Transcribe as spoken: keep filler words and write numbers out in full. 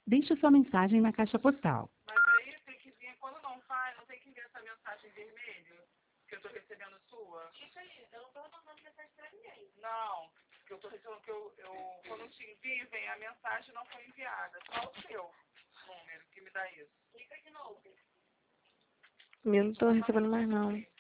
Deixe sua mensagem na caixa postal. Mas aí tem que vir, quando não vai, não tem que vir essa mensagem vermelha que eu tô recebendo sua. Isso aí, eu não tô mandando mensagem pra ninguém. Não, que eu tô recebendo, que eu, eu quando te envio, vem a mensagem não foi enviada. Só o seu número que me dá isso. Clica de novo. Eu não tô recebendo mais não.